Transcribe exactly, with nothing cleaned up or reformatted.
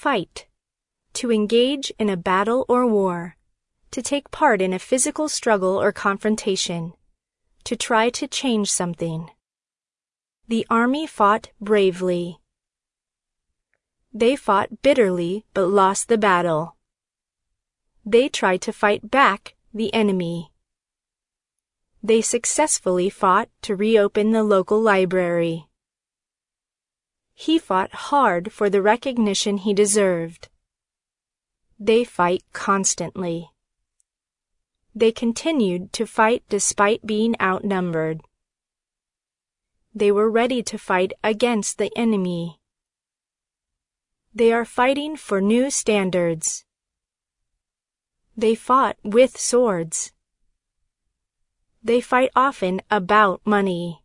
Fight. To engage in a battle or war. To take part in a physical struggle or confrontation. To try to change something. The army fought bravely. They fought bitterly but lost the battle. They tried to fight back the enemy. They successfully fought to reopen the local library. He fought hard for the recognition he deserved. They fight constantly. They continued to fight despite being outnumbered. They were ready to fight against the enemy. They are fighting for new standards. They fought with swords. They fight often about money.